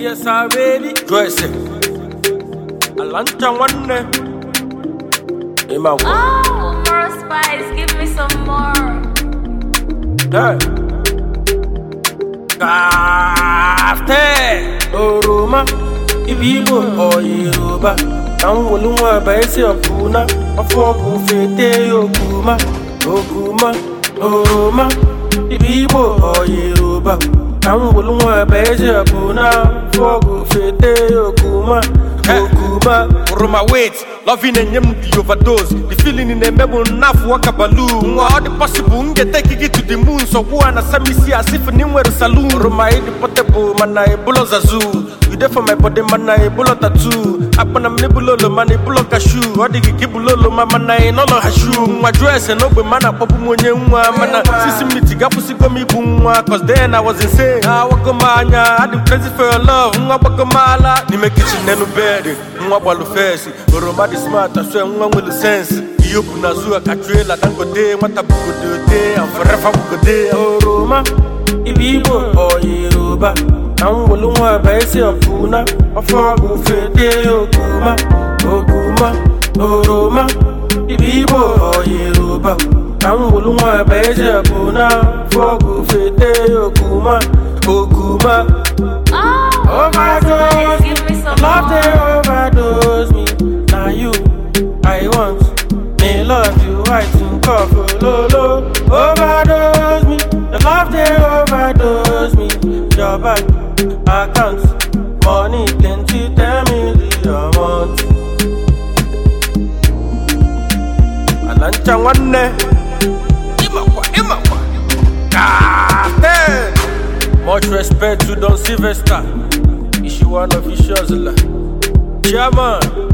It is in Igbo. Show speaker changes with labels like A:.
A: Yes, I ready. Dress it. A lantern one day.
B: Oh, more spice. Give me some more.
A: Hey. Kafte. Oroma. Ibibo or Yoruba. I'm willing to buy a puna. A fork of fete Okuma. Okuma. Oroma. Ibibo or Yoruba. I'm willing to buy a puna. Fork of fete Okuma. Okuma.
C: Roma wait, loving and yem the overdose. The feeling in the memo enough walk a balloon. All the possible get taking it to the moon. So go and assess me see as if anywhere saloon. Roma the potable man I bullets azoo. You there for my body man I bullet tattoo. Upon a nebulolo man I bullet cashew. Or the kibulolo man I no hashu. My dress and open man up mana. Sissy me to gapusi go me boom. Cause then I was insane. I walk a man, I did crazy for your love. Mwabakamala, ni make kitchen and no bed. Mwabalu face. Oroma the smart, I swear one with the sense. You put a zoo, a catrela, don't go day, what a book day, and forever go day.
A: Oroma, Ibibo or Yoruba. I'm willing to buy a puna. A frog will fit Okuma. Okuma, Oroma, Ibibo or Yoruba. I'm willing to buy a puna. Frog will fit Okuma. Okuma.
B: Oh, more spice. Give me some
A: Love
B: more.
A: they overdose me. Now you, I want. Me love you, I think of Lolo. Overdose me. The love they overdose me. Your bank accounts, money plenty, 10 million a month. Alancha one day. Imakwa. Much respect to Don Sylvester. Issue one officials. Chairman.